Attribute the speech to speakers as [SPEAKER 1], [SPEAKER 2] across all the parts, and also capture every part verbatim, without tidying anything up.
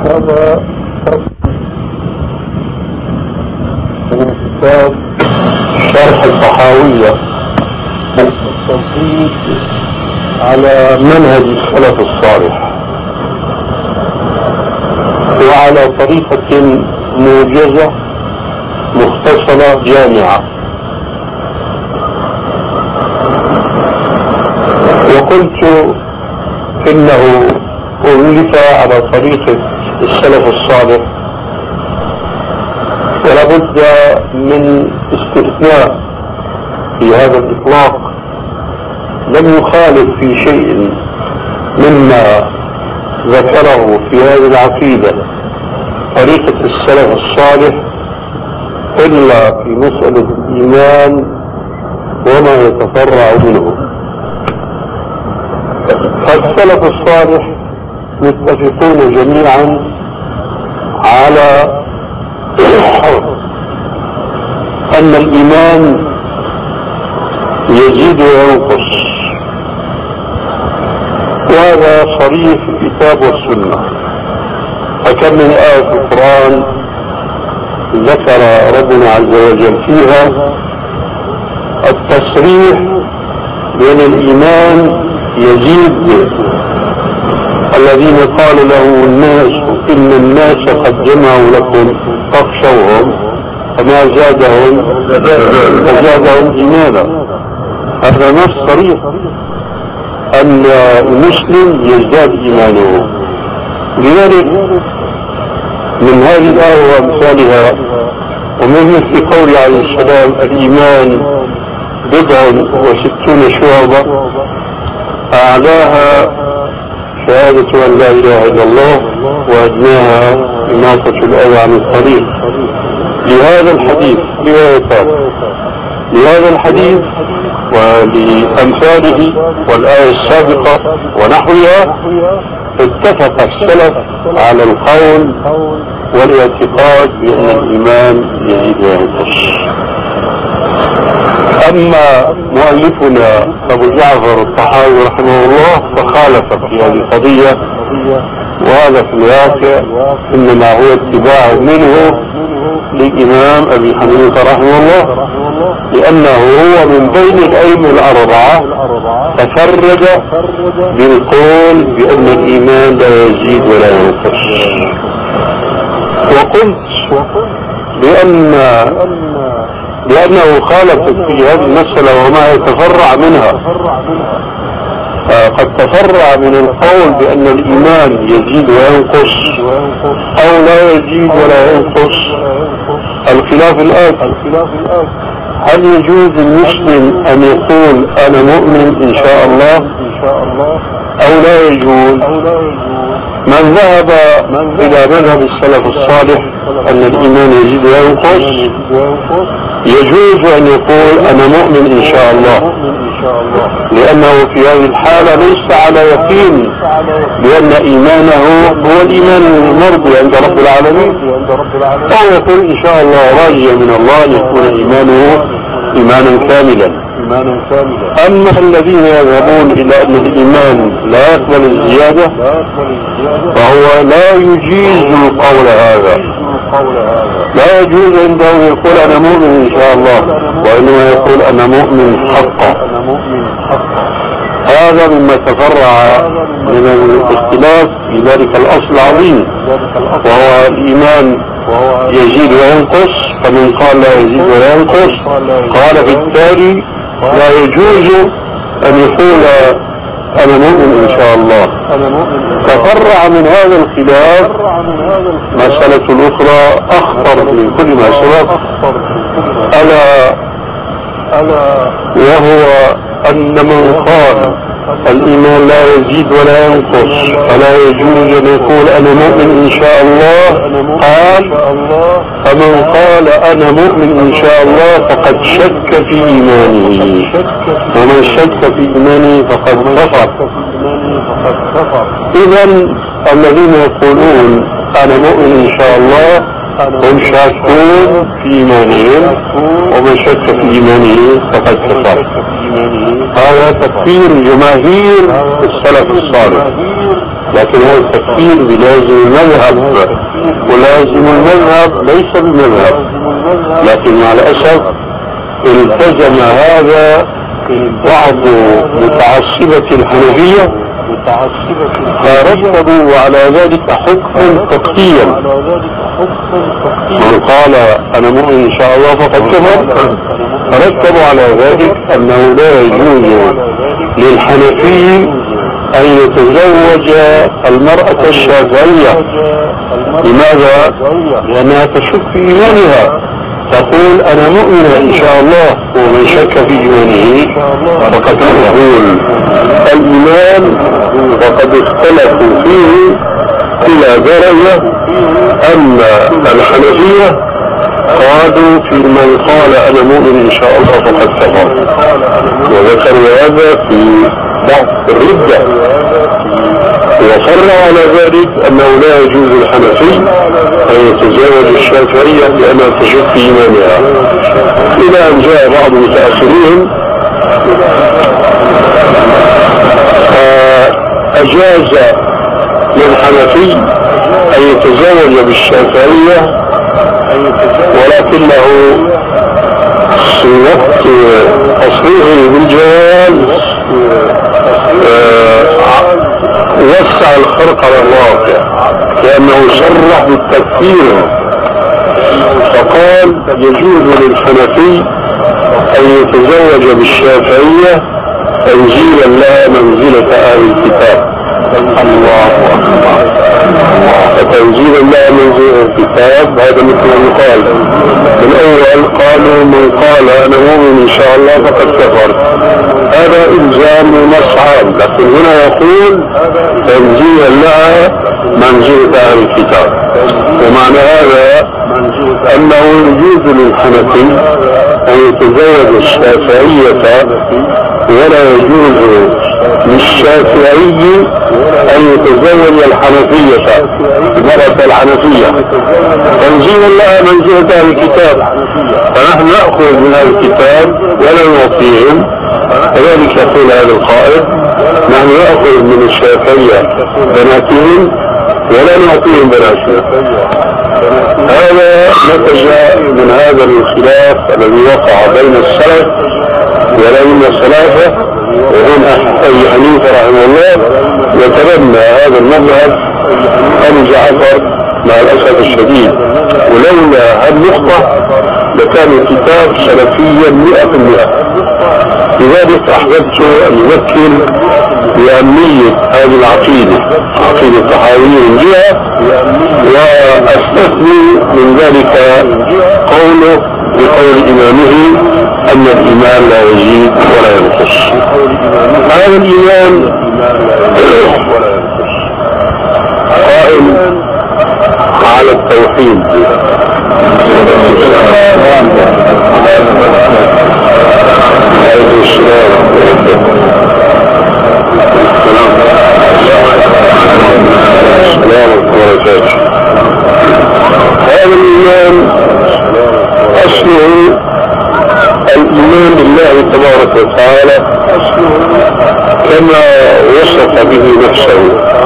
[SPEAKER 1] هذا من كتاب شرح الطحاوية التوحيد على منهج السلف الصالح وعلى طريقة موجزة مختصرة جامعة. وقلت إنه ألف على طريقة السلف الصالح ولا بد من استثناء في هذا الإطلاق لم يخالف في شيء مما ذكره في هذه العقيدة طريقة السلف الصالح إلا في مسألة الإيمان وما يتفرع منه. فالسلف الصالح متفقون جميعا على أن الإيمان يزيد وينقص، وهذا صريح في الكتاب والسنة. فكم من آية في القرآن ذكر ربنا عز وجل فيها التصريح بأن الإيمان يزيد. الذين قال له الناس إن الناس قد جمعوا لكم فاخشوهم فما زادهم فزادهم إيمانا. هذا نص صريح أن المسلم يزداد إيمانه. لذلك من هذه الآية وأمثالها ومن مثل قول عليه السلام الإيمان بضع وستون شعبة أعلاها شهادة أن لا إله إلا الله وأدناها إماطة الأذى عن الطريق. لهذا الحديث روايتان، لهذا الحديث ولأمثاله والآية السابقة ونحوها اتفق السلف على القول والاعتقاد بأن الإيمان يزيد وينقص. أما مؤلفنا أبو جعفر الطحاوي رحمه الله فخالف في هذه القضية، وهذا في الواقع إنما هو اتباع منه للإمام أبي حنيفة رحمه الله، لأنه هو من بين الأئمة الأربعة تفرد بالقول بأن الإيمان لا يزيد ولا ينقص. وقلت بأن لأنه خالف في هذه المسألة وما يتفرع منها. قد تفرع من القول بأن الإيمان يزيد وينقص أو لا يزيد ولا ينقص الخلاف الآتي: هل يجوز المسلم أن يقول أنا مؤمن إن شاء الله أو لا يجوز؟ من ذهب إلى مذهب السلف الصالح أن الإيمان يزيد وينقص يجوز أن يقول أنا مؤمن إن شاء الله، لأنه في هذه الحالة ليس على يقين بأن إيمانه هو الإيمان المرضي عند رب العالمين، أو يقول إن شاء الله راجيا من الله أن يكون إيمانه إيمانا كاملا. أما الذين يذهبون إلى أن الإيمان لا يقبل الزيادة فهو لا يجيز القول هذا، لا يجوز عنده أن يقول أنا مؤمن إن شاء الله، وإنما يقول أنا مؤمن حقا. هذا مما تفرع من الاختلاف في ذلك الأصل العظيم، وهو الإيمان يزيد وينقص. فمن قال لا يزيد ولا ينقص قال بالتالي لا يجوز أن يقول أنا مؤمن إن شاء الله. تفرع من هذا الخلاف مسألة أخرى أخطر من كل ما سبق، ألا وهو أن من قال الإيمان لا يزيد ولا ينقص فلا يجوز أن يقول أنا مؤمن إن شاء الله، قال فمن قال أنا مؤمن إن شاء الله فقد شك في إيمانه، ومن شك في إيمانه فقد كفر. إذا الذين يقولون أنا مؤمن إن شاء الله هم شاكون في إيمانهم، ومن شك في إيمانه فقد كفر. هذا تكفير جماهير السلف الصالح. لكن هو التكفير بلازم المذهب، ولازم المذهب ليس بمذهب، لكن مع الأسف التزم هذا بعض متعصبة الحنفية فرتبوا على ذلك حكما فقهيا. من قال أنا مؤمن إن شاء الله فقد كفر، فرتبوا على ذلك أنه لا يجوز للحنفي أن يتزوج المرأة الشافعية. لماذا؟ لأنها تشك في إيمانها، تقول أنا مؤمنة إن شاء الله، ومن شك في إيمانه فقد يقول الإيمان. وقد اختلفوا فيه إلى درجة أن الحنفية قالوا في من قال أنا مؤمن إن شاء الله فقد كفر، وذكروا هذا في بعض الردة، وفر على ذلك أنه لا يجوز الحنفي أن يتزوج الشافعية لأنها تشك في إيمانها، إلى أن جاء بعض متأخرين فأجاز للحنفي أن يتزوج بالشافعية، ولكنه في وقت تصريحه بالجواز وسع الخرق على الواقع، لأنه صرح بالتكفير، فقال يجوز للحنفي أن يتزوج بالشافعية تنزيلا لها منزلة أهل الكتاب. الله أكبر. فتنزيلا لها منزلة الكتاب هذا مثل ما قال من أول، قالوا من قال أنا مؤمن إن شاء الله فقد كفر، هذا إلزام ونص عام، لكن هنا يقول تنزيلا لها منزلة أهل الكتاب. ومعنى هذا أنه يجوز للحنفي أن يتزوج الشافعية، ولا يجوز للشافعي أن يتزوج الحنفية، المرأة الحنفية تنزيلا لها منزلة أهل الكتاب. فنحن نأخذ من أهل الكتاب ولا نعطيهم، كذلك يقول هذا القائد نحن نأخذ من الشافعية بناتهم ولا نعطيهم بناتنا. هذا نتج من هذا الخلاف الذي وقع بين السلف ولين الثلاثة، وهم أبي حنيفة رحمه الله يتبنى هذا المذهب أبو جعفر مع الأسف الشديد، ولولا هالنقطة لكان الكتاب سلفيا مئة في المئة. لذلك أحببت أن أذكر بأهمية هذه العقيدة، عقيدة الطحاوية من جهة، وأستثني من ذلك قوله بقول إمامه أن الإيمان لا يزيد ولا ينقص. هذا الإيمان قائم على التوحيد، هذا الإيمان أصله الإيمان بالله تبارك وتعالى كما وصف به نفسه،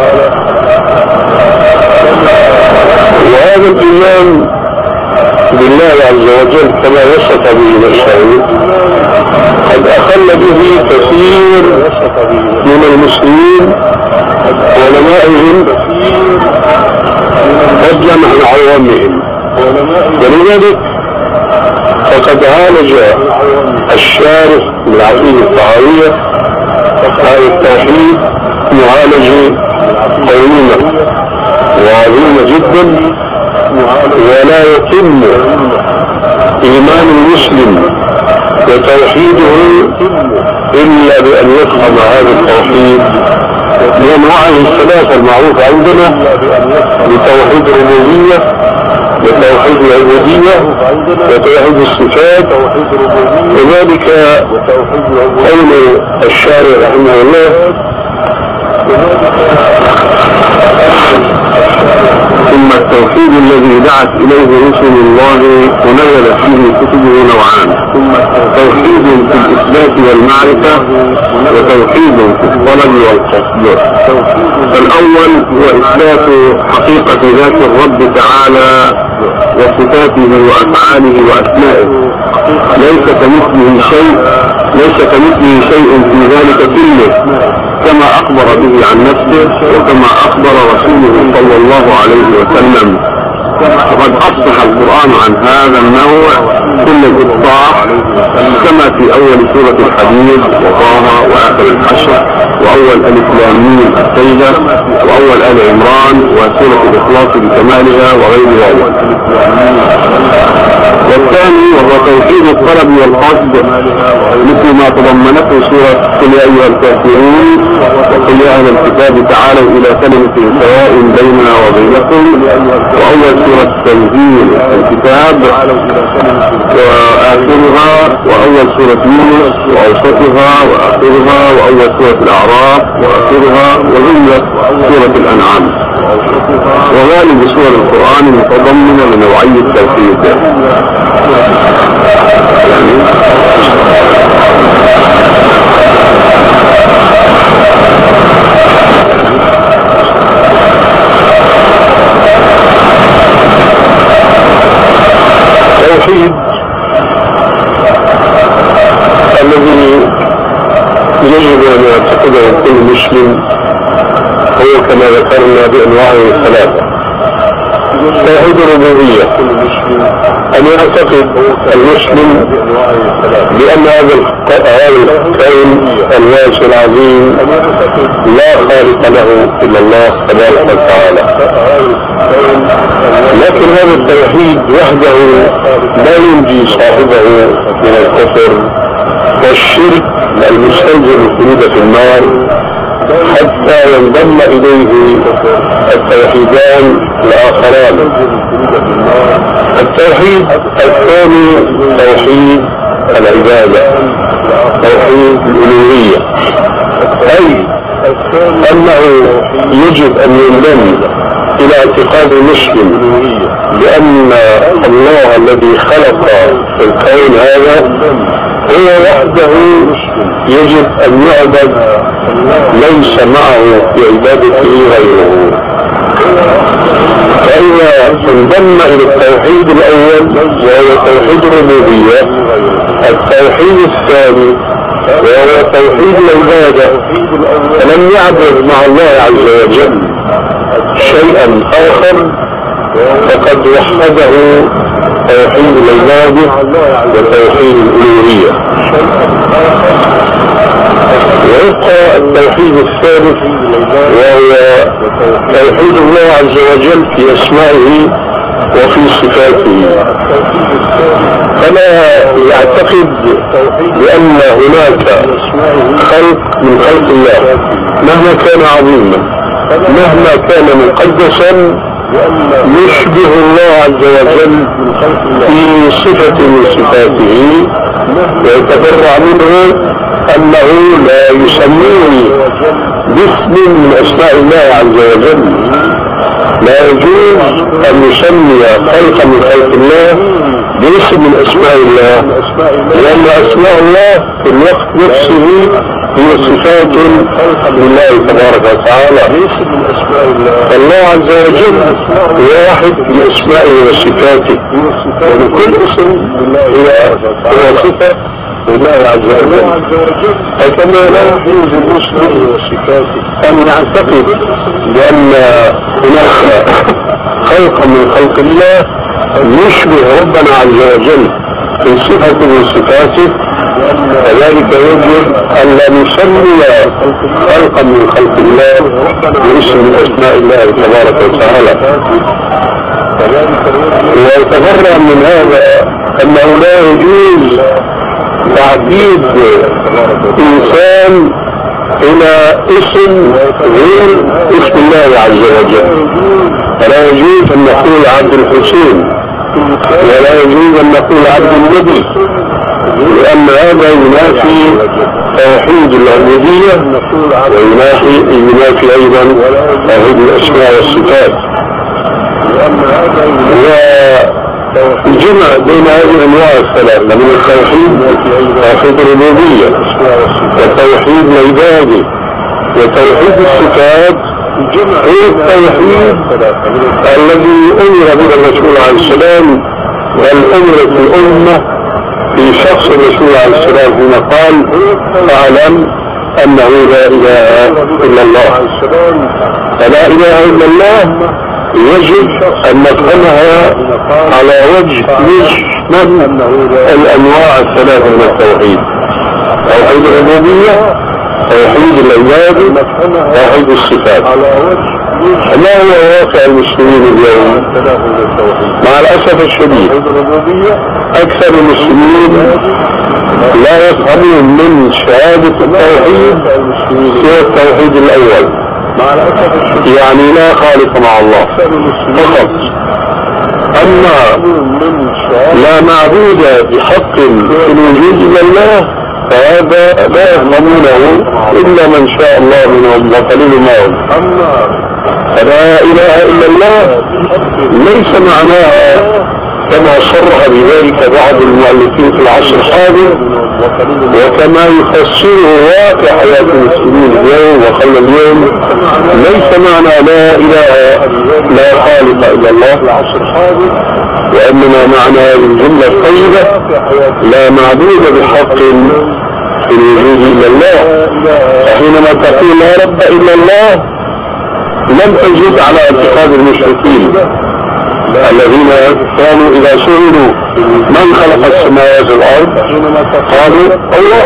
[SPEAKER 1] وهذا الإيمان بالله عز وجل كما وصف به نفسه قد أخل به كثير من المسلمين وعلمائهم فضلا عن عوامهم. ولذلك فقد عالج الشارح من العقيدة الطحاوية هذا التوحيد معالجة قويمة وعظيمة جدا، ولا يتم إيمان المسلم وتوحيده إلا بأن يفهم هذا التوحيد بأنواعه الثلاثة المعروفة عندنا، بتوحيد الربوبية وتوحيد العبودية وتوحيد الصفات. وذلك قول الشارع رحمه الله ثم التوحيد التوحيد الذي دعت إليه رسل الله ونزلت فيه كتبه نوعان: توحيد في الإثبات والمعرفة، وتوحيد في الطلب والقصد. فالأول هو إثبات حقيقة ذات الرب تعالى وصفاته وأفعاله وأسمائه، ليس كمثله شيء ليس كمثله شيء في ذلك كله، كما أخبر به عن نفسه وكما أخبر رسوله صلى الله عليه وسلم. وقد أصبح القرآن عن هذا النوع كل الإصلاح، كما في أول سورة الحديد وطه وآخر الحشر وأول ألف لام ميم السجدة وأول آل عمران وسورة الإخلاص بكمالها وغير ذلك. والثاني وهو توحيد الطلب والقصد، مثل ما تضمنته سورة قل يا أيها الكافرون وقل يا أهل الكتاب تعالوا إلى كلمة سواء بيننا وبينكم، وأول سورة التنزيل الكتاب وآخرها، وأول سورة يونس وأوسطها وآخرها، وأول سورة الأعراف وآخرها، وجملة سورة الأنعام. وغالب سور القرآن متضمنة لنوعي التوحيد. يعني التوحيد الذي يجب أن يعتقده كل مسلم هو كما ذكرنا بأنواعه الثلاثة: توحيد الربوبية، أن يعتقد المسلم بأن هذا الكون الواسع العظيم لا خالق له إلا الله تبارك وتعالى. لكن هذا التوحيد وحده لا ينجي صاحبه من الكفر والشرك المستلزم الخلود في النار، حتى ينضم إليه التوحيدان الآخران. التوحيد الثاني توحيد العبادة، توحيد الألوهية، أي أنه يجب أن ينضم إلى اعتقاد المسلم بأن الله الذي خلق الكون هذا هو وحده يجب أن يعبد، ليس معه في عبادته غيره. فإذا انضم إلى التوحيد الأول وهو توحيد الربوبية، التوحيد الثاني وهو توحيد العبادة، فلم يعبد مع الله عز وجل شيئا آخر، فقد وحده توحيد العبادة وتوحيد الألوهية. ويبقى التوحيد الثالث وهو توحيد الله عز وجل في أسمائه وفي صفاته. فلا يعتقد بأن هناك خلق من خلق الله مهما كان عظيما، مهما كان مقدسا، يشبه الله عز وجل في صفة من صفاته، ويتبرع منه أنه لا يسميه باسم من أسماء الله عز وجل. لا يجوز أن يسمي خلقا من خلق الله باسم من أسماء الله، لأن أسماء الله في الوقت نفسه هي صفات لله تبارك وتعالى. الله عز وجل واحد بأسمائه وصفاته، وكل اسم هو صفة لله عز وجل. فكما لا يجوز المسلم أن يعتقد بأن هناك خلقا من خلق الله يشبه ربنا عز وجل في صفة من صفاته، كذلك يجب أن لا نسمي خلقا من خلق الله باسم من أسماء الله تبارك وتعالى. ويتبرع من هذا أنه لا يجوز تعبيد إنسان إلى اسم غير اسم الله عز وجل. فلا يجوز أن نقول عبد الحسين، ولا يجوز أن نقول عبد النبي، لأن هذا ينافي توحيد العبودية وينافي ينافي أيضا توحيد الأسماء والصفات. وجمع بين هذه الأنواع الثلاثة من التوحيد، توحيد الربوبية وتوحيد العبادة وتوحيد الصفات، هو التوحيد الذي أمر به الرسول عليه السلام، بل أمرت الأمة في شخص الرسول عليه السلام حين قال: أعلم أنه لا إله إلا الله. فلا إله إلا الله يجب أن نفهمها على وجه يشمل الأنواع الثلاثة من التوحيد: توحيد الربوبية، توحيد العبادة، توحيد الصفات. ما هو واقع المسلمين اليوم؟ مع الأسف الشديد أكثر المسلمين لا يفهمون من شهادة التوحيد سوى التوحيد الأول، يعني لا خالق مع الله فقط. أما لا معبود بحق في الوجود إلا الله فهذا لا يفهمونه إلا من شاء الله منهم وقليل ما هم. فلا إله إلا الله ليس معناها كما صرح بذلك بعض المؤلفين في العصر الحاضر، وكما يفسره واقع حياة المسلمين اليوم وخلى اليوم، ليس معنى لا إله لا خالق إلا الله، وإنما معنى الجملة الطيبة: لا معبود بحق في الوجود إلا الله. فحينما تقول لا رب إلا الله لم تجد على اعتقاد المشركين الذين كانوا إذا سئلوا من خلق السماوات والأرض قالوا الله.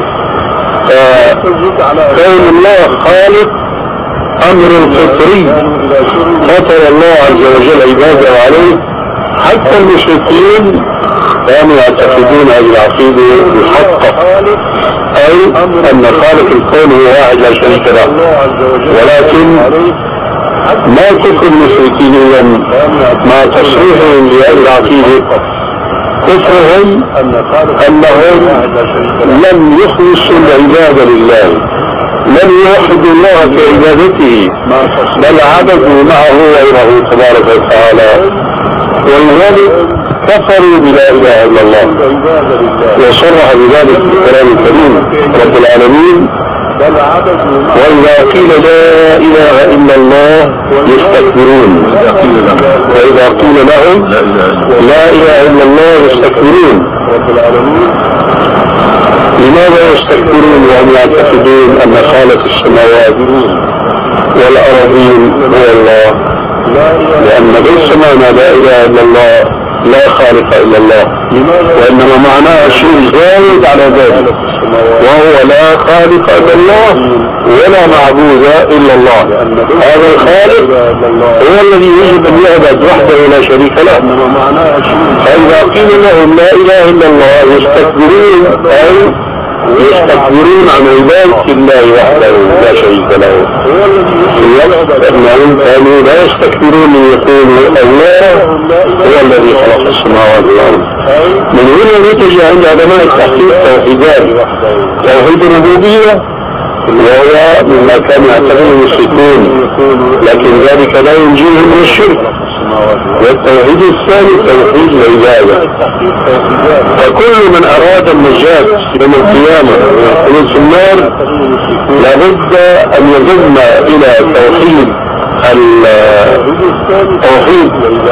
[SPEAKER 1] فكون الله خالق أمر فطري فطر الله عز وجل عباده عليه. حتى المشركين كانوا يعتقدون هذه العقيدة بالحق، أي أن خالق الكون هو واحد لا شريك له. ولكن ما كفر المشركين اليوم مع تصريحهم لهذه العقيدة كفرهم أنهم لم يخلصوا العبادة لله، لم يوحدوا الله في عبادته، بل عبدوا معه غيره تبارك وتعالى، ولذلك كفروا بلا إله إلا الله. وصرح بذلك في القرآن الكريم رب العالمين: وإذا قيل لا إله إلا الله يستكبرون، وإذا قيل لهم لا إله إلا الله يستكبرون. لماذا يستكبرون وهم يعتقدون أن خالق السماوات والأرضين هو الله؟ لأن ليس معنى لا إله إلا الله لا خالق إلا الله، وإنما معناه شيء زائد على ذلك، وهو لا خالق إلا الله ولا معبود إلا الله. هذا الخالق هو الذي يجب أن يعبد وحده لا شريك له. فإذا قيل لهم لا إله إلا الله يستكبرون، أي يستكبرون عن عبادة الله وحده لا شريك له. أنهم كانوا لا يستكبرون أن يقولوا الله هو الذي خلق السماوات والأرض. من هنا نتج عند علماء التحقيق توحيدان: توحيد الربوبية وهو مما كان يعتبره المشركون، لكن ذلك لا ينجيهم من الشرك. والتوحيد الثاني توحيد العبادة. فكل من أراد النجاة يوم القيامة ويخلد في النار لابد أن يضم إلى توحيد توحيد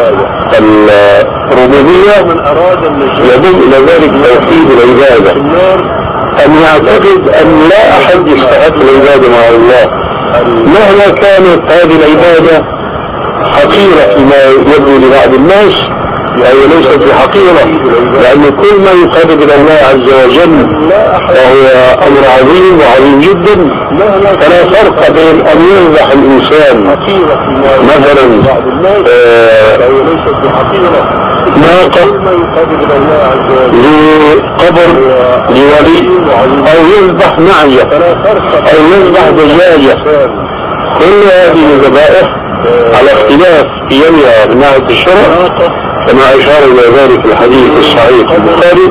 [SPEAKER 1] الربوبية، يضم إلى ذلك توحيد العبادة، أن يعتقد أن لا أحد يستحق العبادة مع الله مهما كانت هذه العبادة حقيرة فيما يبدو لبعض الناس، وهي ليست بحقيرة، لأن كل ما يقرب إلى الله عز وجل وهو أمر عظيم وعظيم جدا. فلا فرق بين أن يذبح الإنسان مثلا ناقة لقبر لولي، أو يذبح نعية، أو يذبح دجاجة. كل هذه الذبائح على اختلاف قيمها من ناحية الشرع، كما أشار إلى ذلك الحديث الصحيح البخاري،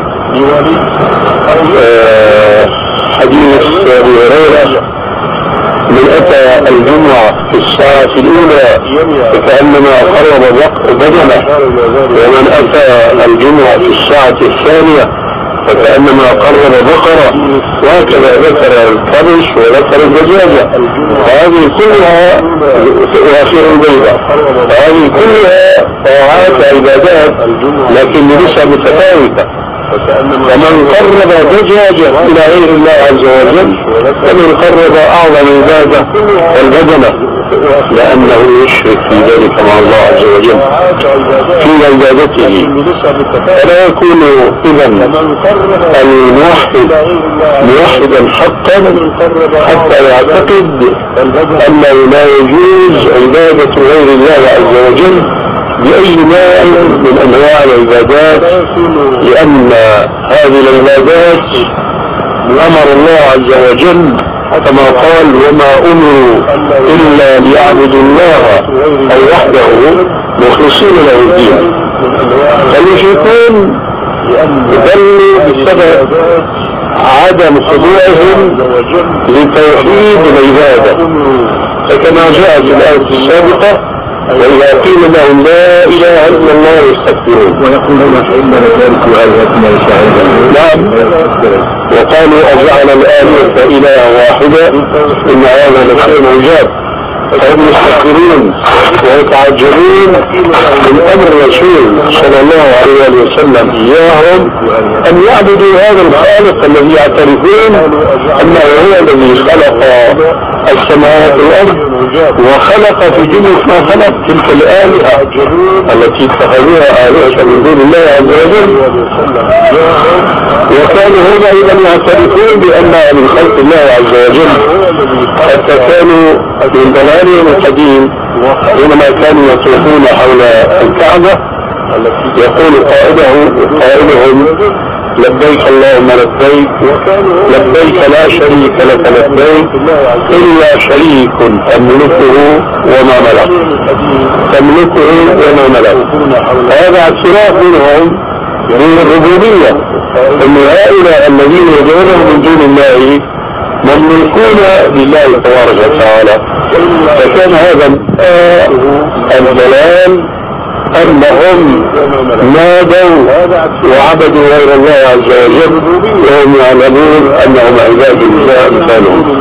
[SPEAKER 1] آه حديث أبي هريرة: من أتى الجمعة في الساعة الأولى فكأنما قرب بدنه، ومن أتى الجمعة في الساعة الثانية فكأنما قرب بقرة، وهكذا ذكر الكبش وذكر الدجاجة. هذه كلها وأخير البيضة، هذه كلها طاعات عبادات لكن بنسب متفاوتة. فمن قرب دجاجة إلى غير الله عز وجل فمن قرب أعظم عبادة والبدنة، لأنه يشرك في ذلك مع الله عز وجل في عبادته. فلا يكون إذا الموحد موحدا حقا حتى يعتقد أنه لا يجوز عبادة غير الله عز وجل بأي نوع من أنواع العبادات، لأن هذه العبادات أمر الله عز وجل كما قال: وما أمروا إلا ليعبدوا الله أو وحده مخلصين له الدين. فالمشركون ضلوا بسبب عدم خضوعهم لتوحيد العبادة، فكما جاء في الآية السابقة: وإذا قيل لهم لا إله إلا الله يستكبرون ويقولون إنا لتاركوا آلهتنا لشاعر. نعم، وقالوا أجعل الآلهة إلها واحدة إن هذا لشيء عجاب. فهم يستكبرون ويتعجبون من أمر الرسول صلى الله عليه وسلم إياهم أن يعبدوا هذا الخالق الذي يعترفون أنه هو الذي خلق السماوات والأرض وخلق في جملة ما خلق تلك الآلهة التي اتخذوها آلهة من دون الله عز وجل. وكانوا هنا أيضا يعترفون بأنها من خلق الله عز وجل، حتى كانوا من ضلالهم القديم حينما كانوا يطوفون حول الكعبة يقول قائده قائلهم: لبيك اللهم لبيك لبيك لا شريك لك لبيك إلا شريك تملكه وما ملك تملكه وما ملك. هذا اعتراف منهم بالربوبية، أن هؤلاء الذين يدعونهم من دون الله مملوكون لله تبارك وتعالى. فكان هذا الضلال أنهم نادوا وعبدوا غير الله عز وجل وهم يعلمون أنهم عباد الله مثالهم.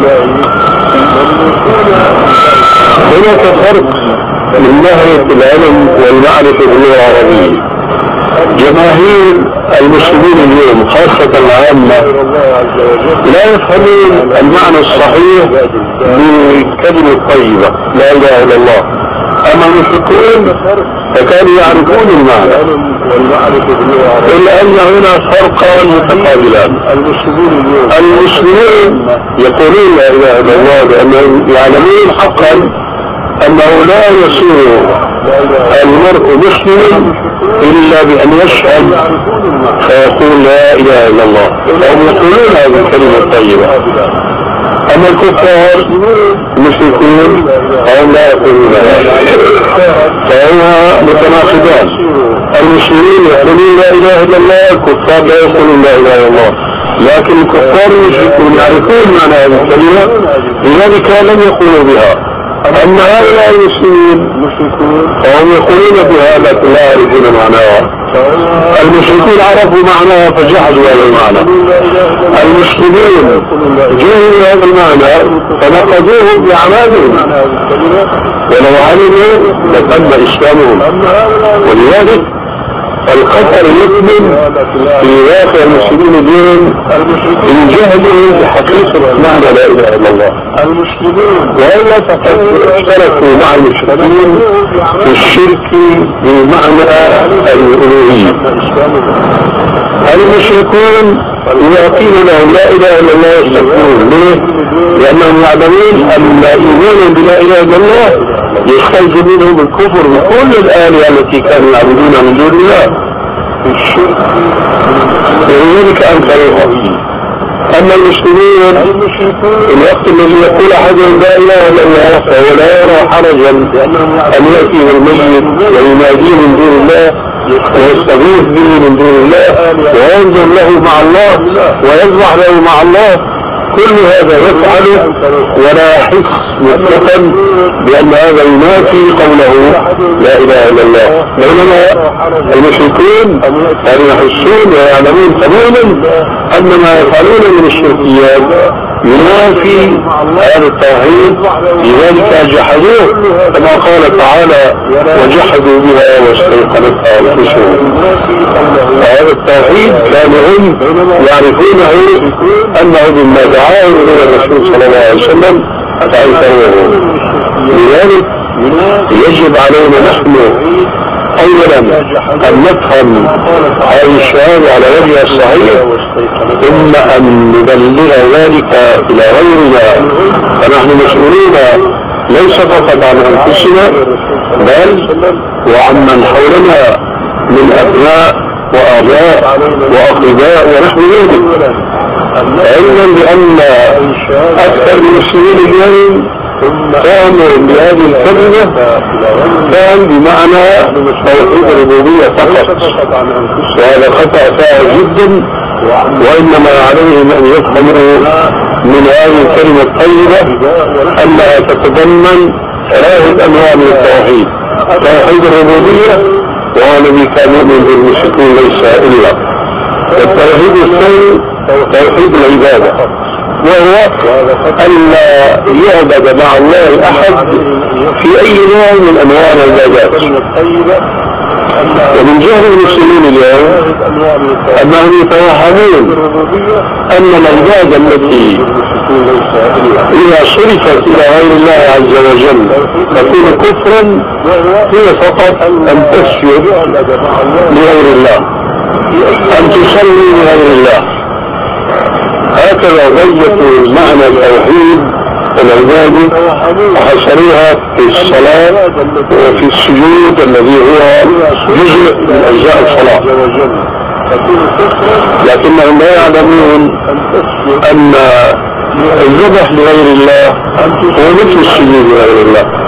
[SPEAKER 1] هناك فرق من ناحية العلم والمعرفة باللغة العربية. جماهير المسلمين اليوم خاصة العامة لا يفهمون المعنى الصحيح بالكلمة الطيبة لا إله إلا الله، أما المشركون فكانوا يعرفون المعنى، إلا أن هنا فرقا متقابلان. المسلمون يقولون لا إله إلا الله لأنهم يعلمون حقا أنه لا يصير المرء مسلم إلا بأن يشهد فيقول لا إله إلا الله، فهم يقولون هذه الكلمة الطيبة. أما الكفار المشركون فهم لا يقولون هذا، فهما متناقضان. المسلمين يقولون لا إله إلا الله، الكفار لا يقولون لا إله إلا الله، لكن الكفار المشركون يعرفون معنى هذه الكلمة لذلك لم يقولوا بها. أما هؤلاء المسلمين فهم يقولون بها لكن لا يعرفون معناها. المشركون عرفوا معناها فجحدوا هذا المعنى، المسلمين جهلوا هذا المعنى فنقضوه بأعمالهم، ولو علموا لتم إسلامهم. ولذلك الخطر يكمن في واقع المسلمين اليوم من جهلهم بحقيقة معنى لا إله إلا الله. وإلا فقد اشتركوا مع المشركين في الشرك بمعنى الألوهية. المشركون إذا قيل لهم لا إله إلا الله يستكبرون. ليه؟ لأنهم يعلمون أن إيمانهم بلا إله إلا الله يستلزم منهم الكفر بكل الآلهة التي كانوا يعبدونها من دون الله في الشرك، ولذلك أنكروها. أما المسلمين الوقت الذي يقول أحدهم لا إله إلا الله فهو لا يرى حرجا أن يأتي بالميت ويناديه من دون الله ويستغيث به من دون الله وينزل له مع الله ويذبح له مع الله، كل هذا يفعله ولا يحس مطلقا بأن هذا ينافي قوله لا إله إلا الله، بينما المشركون كانوا يحسون ويعلمون تماما أن ما يفعلون من الشركيات ينافي هذا التوحيد، لذلك جحدوه كما قال تعالى وجحدوا بها واستيقنتها أنفسهم. فهذا التوحيد كانوا هم يعرفونه أنه مما دعاه إلى الرسول صلى الله عليه وسلم فأنكروه. لذلك يجب علينا نحن أولا أن نفهم هذه الشهادة على وجهها الصحيح، ثم أن نبلغ ذلك إلى غيرنا، فنحن مسؤولون ليس فقط عن أنفسنا بل وعن من حولنا من أبناء وآباء وأقرباء ونحو ذلك، علما بأن أكثر المسلمين اليوم قاموا بهذه الكلمة كان بمعنى توحيد الربوبية فقط، وهذا خطأ فاحش جدا، وإنما عليهم أن يفهموا من هذه الكلمة الطيبة أنها تتضمن ثلاثة أنواع من التوحيد: توحيد الربوبية وهو الذي كان يؤمن بالمشركين ليس إلا، والتوحيد الثاني توحيد العبادة وهو ألا يعبد مع الله أحد في أي نوع من أنواع العبادات. ومن جهل المسلمين اليوم أنهم يتوهمون أن العبادة التي إذا صرفت إلى غير الله عز وجل تكون كفرا هي فقط أن تسجد لغير الله، أن تصلي لغير الله. هكذا ضيقوا معنى التوحيد والعبادة وحصروها في الصلاة وفي السجود الذي هو جزء من أجزاء الصلاة، لكنهم لا يعلمون أن الذبح لغير الله هو مثل السجود لغير الله.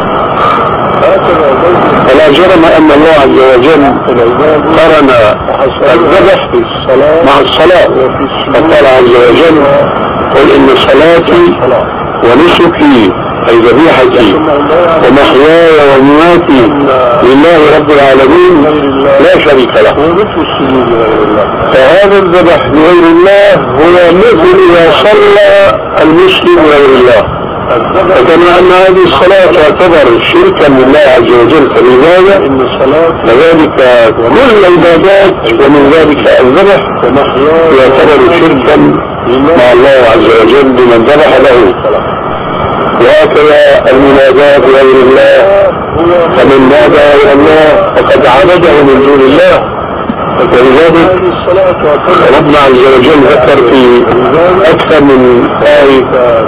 [SPEAKER 1] فلا جرم أن الله عز وجل قرن الذبح مع الصلاة، فقال عز وجل قل إن صلاتي ونسكي أي ذبيحتي ومحياي ومماتي لله رب العالمين لا شريك له. فهذا الذبح لغير الله هو مثل إذا صلى المسلم لغير الله، فكما أن هذه الصلاة تعتبر شركا لله عز وجل كعبادة، لذلك كل العبادات ومن ذلك الذبح يعتبر شركا مع الله عز وجل بمن ذبح له. وهكذا المنادات بغير الله، فمن نادى إلى الله فقد عبده من دون الله. ولذلك ربنا عز وجل ذكر في أكثر من آية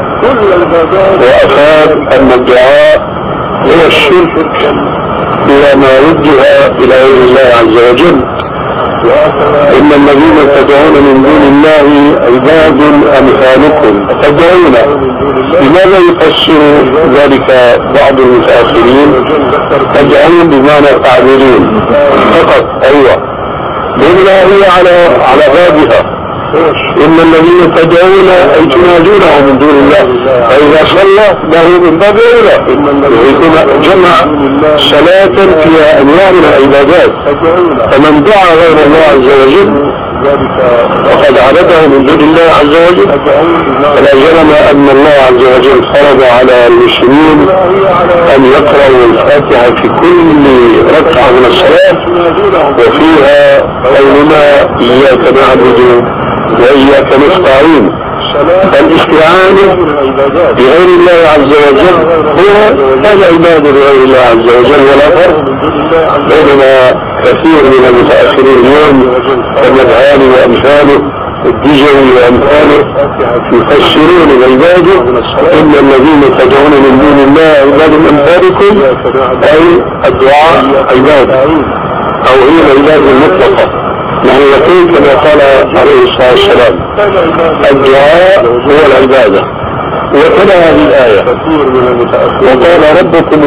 [SPEAKER 1] وأفاد أن الدعاء هو الشرك إلى ما وجه إلى غير الله عز وجل. إن الذين تدعون من دون الله عباد أمثالكم تدعون. لماذا يفسر ذلك بعض المتأخرين تدعون بمعنى تعبدون فقط؟ أيوة، لأنها هي على على بابها. إن الذين تدعون أي تنادونه من دون الله، فإذا صلى له من باب أولى يكون جمع صلاة فيها أنواع من العبادات. فمن دعا غير الله عز وجل وقد عبده من دون الله عز وجل، فلا جرم أن الله عز وجل فرض على المسلمين أن يقرأوا الفاتحة في كل ركعة من الصلاة، وفيها قولنا إياك نعبد وإياك نستعين. فالاستعانة بغير الله عز وجل هو العبادة بغير الله عز وجل، ولا فرق. بينما كثير من المتأخرين اليوم كالنبهاني وأمثاله الدجوي وأمثاله يفسرون العبادة إن الذين تدعون من دون الله عباد أمثالكم، أي الدعاء عبادة، أو هي العبادة المطلقة. نحن نقول كما قال عليه الصلاة والسلام الدعاء هو العبادة. وتلا هذه الآية وقال ربكم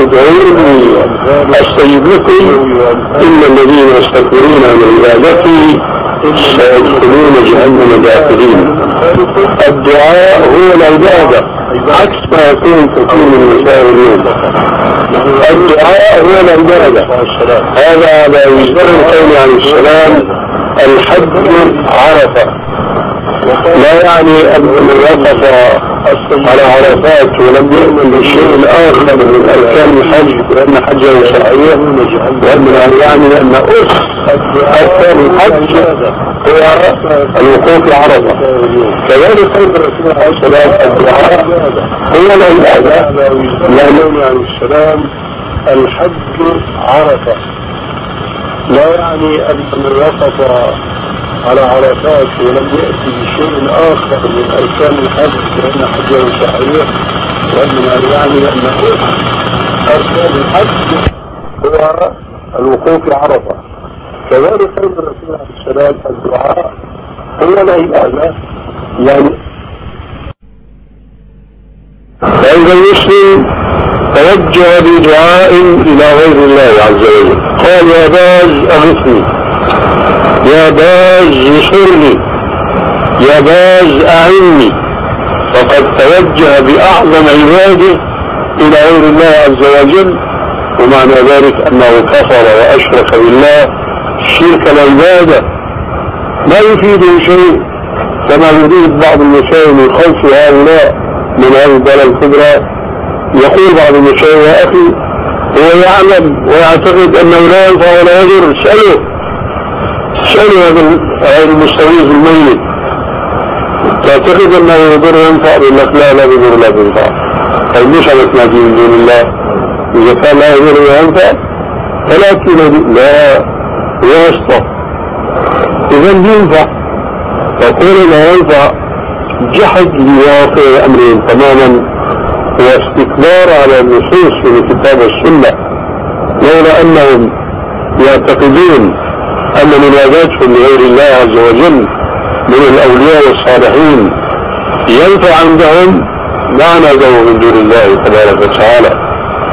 [SPEAKER 1] ادعوني أستجب لكم إن الذين يستكبرون عن عبادتي سيدخلون جهنم داخلين. الدعاء هو العبادة عكس ما يكون كثير من المسائل اليوم. الدعاء هو العبادة. هذا على وزن القول عليه السلام الحج عرفة، لا يعني أن من وقف على عرفات ولم يؤمن بالشيء الآخر من أركان الحج وأن حجه صحيح، وأن يعني أن أس أركان الحج هو الوقوف عرفة. كذلك قول الرسول عليه السلام الدعاء هو العبادة، لأنه عليه السلام الحج عرفة، لا يعني أن من وقف على عرفات ولم يأتي بشيء آخر من أركان الحج وأن حجه صحيح، وأن يعني أن أركان الحج هو الوقوف عرفة. كذلك قول الرسول عليه السلام الدعاء هو العبادة، يعني فإذا المسلم توجه بدعاء إلى غير الله عز وجل، قال يا باز أغثني، يا باز انصرني، يا باز أعني، فقد توجه بأعظم عباده إلى غير الله عز وجل، ومعنى ذلك أنه كفر وأشرك بالله شرك العبادة ما يفيده شيء، كما يريد بعض المشايخ من خوف هؤلاء من هذه الدولة الكبرى. يقول بعض المشايخ يا أخي هو يعلم ويعتقد أنه لا ينفع ولا يضر، اسأله اسأله هذا المستغيث الميت تعتقد أنه يضر وينفع، يقول لك لا لا يضر لا ينفع. طيب ليش عرفنا دي من دون الله؟ إذا كان لا يضر وينفع فلا تقول لا واسطة، إذا ينفع. فقول لا ينفع جحد لواقع أمرهم تماما واستكبار على النصوص من الكتاب والسنة، لولا أنهم يعتقدون أن مناداتهم لغير الله عز وجل من الأولياء والصالحين ينفع عندهم ما نادوا من دون الله تبارك وتعالى.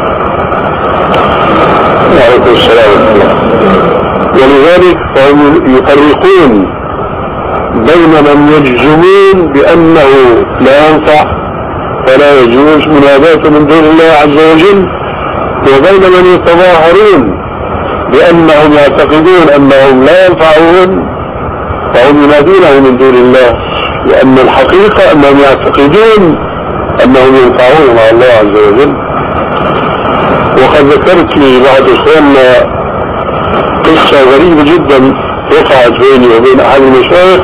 [SPEAKER 1] وعليكم السلام ورحمة الله. ولذلك فهم يفرقون بين من يجزمون بأنه لا ينفع فلا يجوز مناداته من دون الله عز وجل، وبين من يتظاهرون بأنهم يعتقدون أنهم لا ينفعون فهم ينادونه من دون الله، لأن الحقيقة أنهم يعتقدون أنهم ينفعون مع الله عز وجل. وقد ذكرت لي بعض إخواننا قصة غريبة جدا وقعت بيني وبين أحد المشايخ.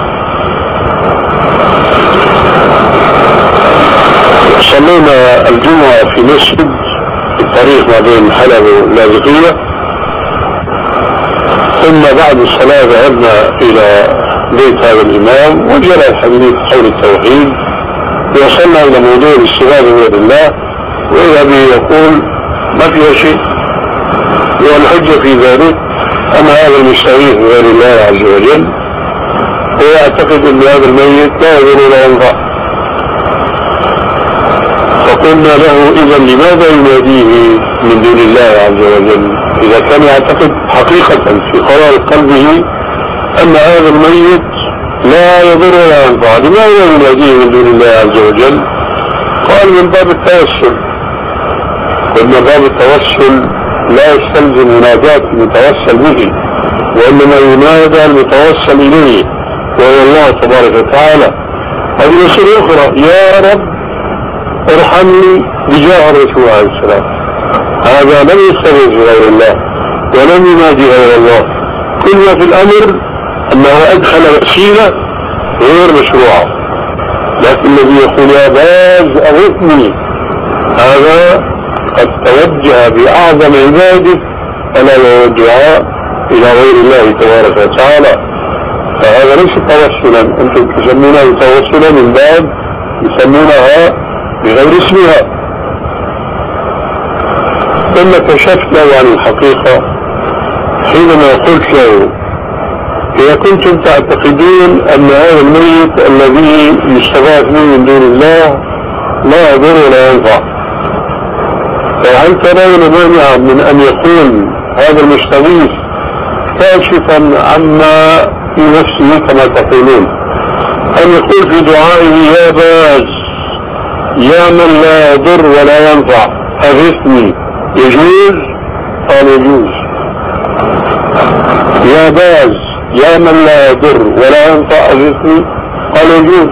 [SPEAKER 1] صلينا الجمعة في مسجد الطريق ما بين حلب واللاذقية، ثم بعد الصلاة ذهبنا إلى بيت هذا الإمام وجرى الحديث حول التوحيد، وصلنا إلى موضوع الاستغاثة بغير الله، وإذا به يقول ما فيها شيء، والحجة في ذلك أن هذا المستغيث بغير الله عز وجل هو يعتقد أن هذا الميت لا يضر ولا ينفع. فقلنا له إذا لماذا يناديه من دون الله عز وجل إذا كان يعتقد حقيقة في قرار قلبه أن هذا الميت لا يضر ولا ينفع، لماذا يناديه من دون الله عز وجل؟ قال من باب التوسل. قلنا باب التوسل لا يستلزم منادات المتوسل به، وإنما ينادى المتوسل إليه وهو الله تبارك وتعالى. هذه مسألة أخرى، يا رب ارحمني بجاه الرسول عليه السلام، هذا لم يستغيث بغير الله ولم ينادي غير الله. كل ما في الأمر أنه أدخل وسيلة غير مشروعة، لكن الذي يقول يا باز أغثني هذا قد توجه بأعظم عباده ألا وهو الدعاء إلى غير الله تبارك وتعالى. فهذا ليس توسلا، أنتم تسمونها توسلا من باب يسمونها بغير اسمها. ثم كشفت له عن الحقيقة حينما قلت له إذا كنتم تعتقدون أن هذا الميت الذي يستغاث به من دون الله لا يضر ولا ينفع، فهل ترون مانعا من أن يكون هذا المستغيث كاشفا عما في نفسه كما تقولون، أن يقول في دعائه يا باز يا من لا يضر ولا ينفع أغثني، يجوز؟ قال يجوز. يا باز يا من لا يضر ولا ينفع أغثني، قال يجوز.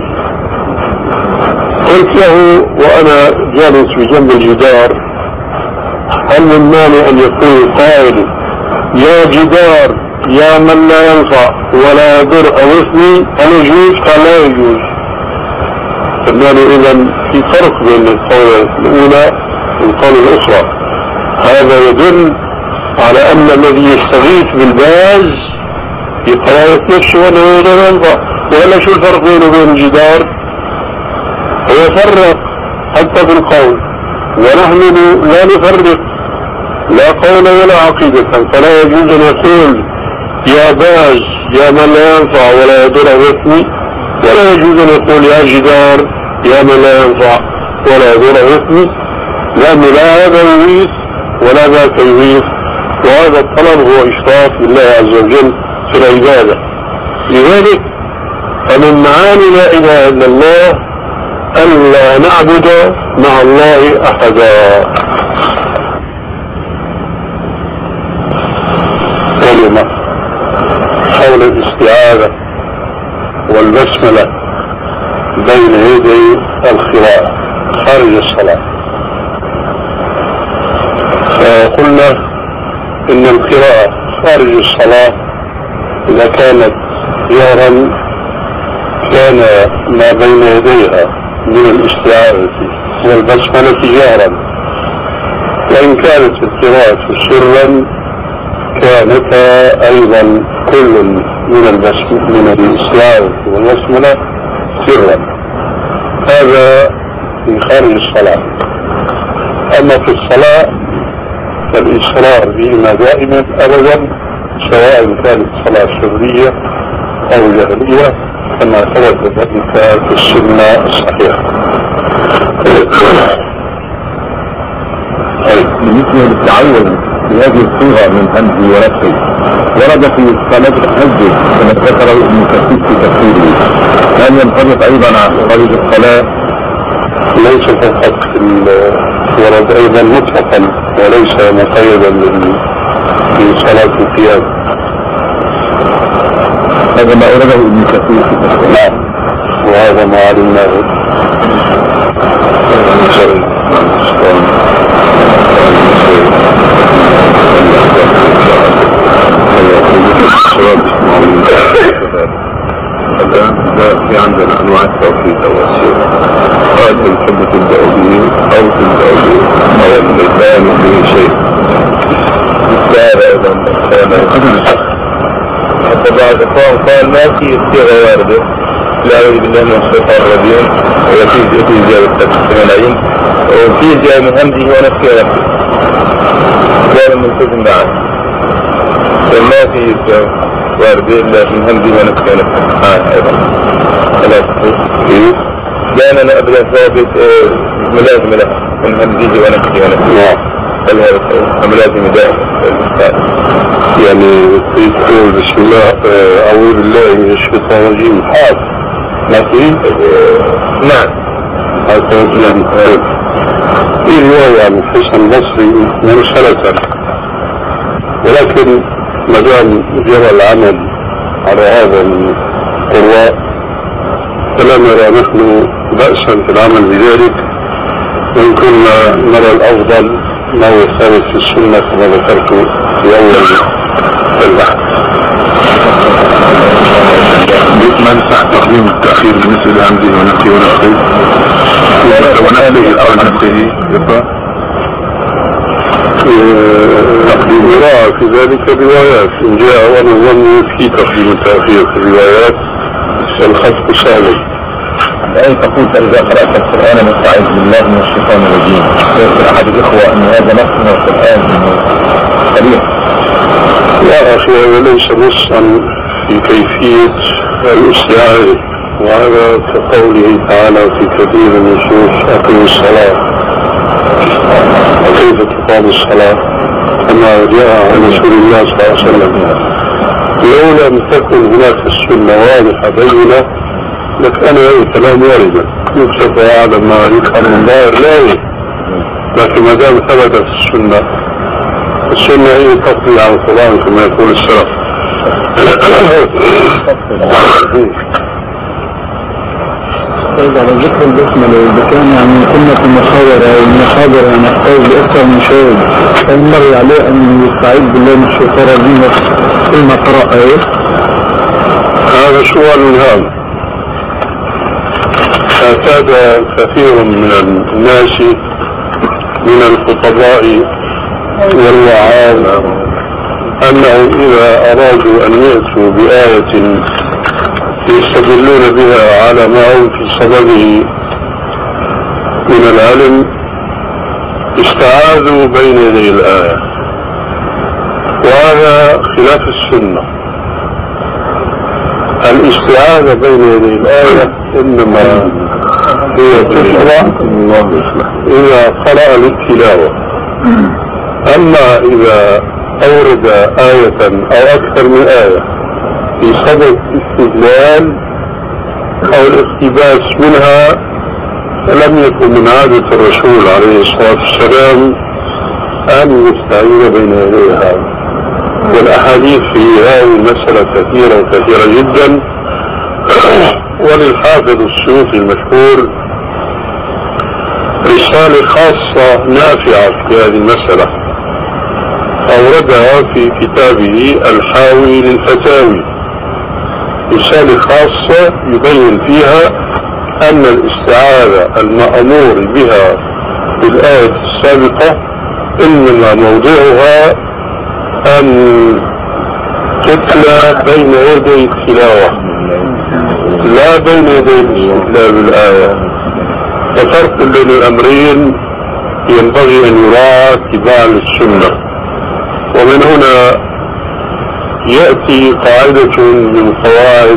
[SPEAKER 1] قلت له وأنا جالس في جنب الجدار: هل من مانع أن يقول قائل يا جدار يا من لا ينفع ولا يضر أغثني؟ هل يجوز؟ قال لا يجوز. قلنا له إذن في فرق بين القولة الأولى والقولة الأخرى. هذا يدل على أن الذي يستغيث بالباز بقراءة نفسه وأنه لا ينفع. ولا شو الفرق بينه وبين الجدار؟ هو فرق حتى في القول، ونحن لا نفرق لا قولا ولا عقيدة، فلا يجوز أن يقول يا باز يا من لا ينفع ولا يضر أغثني، ولا يجوز أن يقول يا جدار يا من لا ينفع ولا يضر أغثني، لأنه لا هذا يغيث ولا ذاك يغيث، وهذا الطلب هو إشراك بالله عز وجل في العبادة. لذلك فمن معاني لا إله إلا الله ألا نعبد مع الله أحدا. كلمة حول الاستعاذة والبسملة بين يدي القراءة خارج الصلاة. فقلنا إن القراءة خارج الصلاة إذا كانت جهرا كان ما بين يديها من الاستعاذة والبسملة جهرا، وإن كانت القراءة سرا كانتا أيضا كل من البسملة من الاستعاذة والبسملة سرا. هذا في خارج الصلاة. أما في الصلاة فالإصرار بهما دائما أبدا، سواء كانت صلاة سرية أو جهرية، كما ثبت ذلك في السنة الصحيحة.
[SPEAKER 2] بالنسبة للتعود بهذه الصيغة من همزه ونفسه ورد في صلاة التهجد كما ذكره ابن كثير في تفسيره، هل ينطبق أيضا على خارج الصلاة؟
[SPEAKER 1] ليس فقط ورد أيضا مطلقا وليس مقيدا في صلاة القيام.
[SPEAKER 2] هذا ما أورده ابن كثير في تفسيره.
[SPEAKER 1] نعم، وهذا ما علمناه.
[SPEAKER 2] الآن في عندنا أنواع التوحيد أو السر، هذا تحب تبدأ به أو تبدأ به أو اللسان به شيء هذا أيضا كان حتى بعد الإخوان قال ما في صيغة واردة لا أعوذ بالله من الشيطان الرجيم وفي في زيادة السمعين وفي زيادة من همزه ونفسه ونفسه دائما ملتزم معه، فما في واردة إلا من همزه ونفسه ونفسه آه أيضا لا تقول دائما أبدا ثابت ملازم له من همزه ونفسه ونفسه بل هذا ملازم دائما.
[SPEAKER 1] يعني يقول بسم الله أعوذ بالله من الشيطان الرجيم حاف لكن
[SPEAKER 2] نعم
[SPEAKER 1] هذا يعني في رواية عن الحسن البصري مرسلة، ولكن ما دام جرى العمل على هذا القراء فلا نرى نحن بأسا في العمل بذلك، وإن كنا نرى الأفضل ما هو ثابت في السنة كما ذكرت في أول البحث.
[SPEAKER 2] ما نسح تقديم التأخير بالنسبة لهمزه ونفسه ونفسه ونفسه أو نفسه
[SPEAKER 1] تقديم وراء في ذلك روايات إن جاء وأنا ظن في تقديم التأخير في الروايات الخط سهل.
[SPEAKER 2] أي تقول إذا قرأت القرآن نستعيذ بالله من الشيطان الرجيم، يذكر أحد الإخوة أن هذا نص من القرآن صريح.
[SPEAKER 1] لا أخي، هذا ليس نصا في كيفية الاستعاذة، وهذا كقوله تعالى في كثير من النصوص أقم الصلاة، وكيف تقام الصلاة كما جاء عن رسول الله صلى الله عليه وسلم. لو لم تكن هناك السنة واضحة بينة لكان هذا الكلام واردا يكشف ويعلم ما يفعل من ظاهر لا، لكن ما دام ثبتت السنة، السنة هي تقضي على القرآن كما يقول السلف.
[SPEAKER 3] طيب على ذكر البسملة إذا كان يعني كنا في المحاضرة أو المحاضرة نحتاج لأكثر من شيء فينبغي عليه أن يستعيد بالله من الشيطان الرجيم فيما قرأ إيه؟
[SPEAKER 1] هذا سؤال هام. اعتاد كثير من الناس من الخطباء والوعاظ أنهم إذا أرادوا أن يأتوا بآية يستدلون بها على ما هم في صدده من العلم استعاذوا بين يدي الآية، وهذا خلاف السنة. الاستعاذة بين يدي الآية إنما هي تشرع إذا قرأ للتلاوة، أما إذا أورد آية أو أكثر من آية في صدد الاستدلال أو الاقتباس منها فلم يكن من عادة الرسول عليه الصلاة والسلام أن يستعين بين يديها. والأحاديث في هذه المسألة كثيرة وكثيرة جدا. وللحافظ السيوطي المشهور رسالة خاصة نافعة في هذه المسألة أوردها في كتابه الحاوي للفتاوي، رسالة خاصة يبين فيها أن الاستعاذة المأمور بها في الآية السابقة إنما موضوعها أن تتلى بين يدي التلاوة لا بين يدي الاستدلال بالآية، ففرق بين الأمرين ينبغي أن يراعى اتباعا للسنة. ومن هنا يأتي قاعدة من قواعد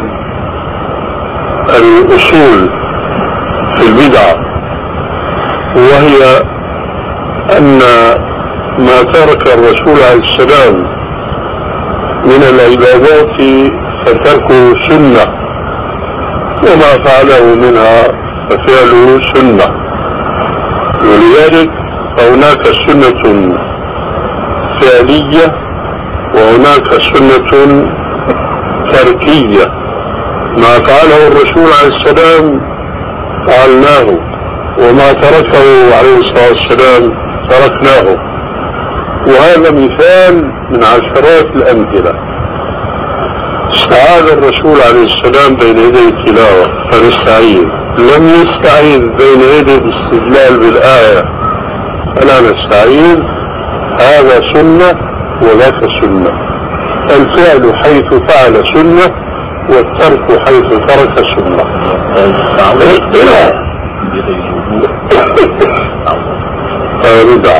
[SPEAKER 1] الأصول في البدعة، وهي أن ما ترك الرسول عليه السلام من العبادات فتركه سنة، وما فعله منها ففعله سنة. ولذلك فهناك سنة فعلية وهناك سنة تركية. ما فعله الرسول عليه السلام فعلناه، وما تركه عليه الصلاة والسلام تركناه. وهذا مثال من عشرات الأمثلة. استعاذ الرسول عليه السلام بين يدي التلاوة فنستعين، لم يستعين بين يدي الاستدلال بالآية فلا نستعين. هذا سنة وذاك سنة. الفعل حيث فعل سنة والترك حيث ترك سنة. هذا بدعة.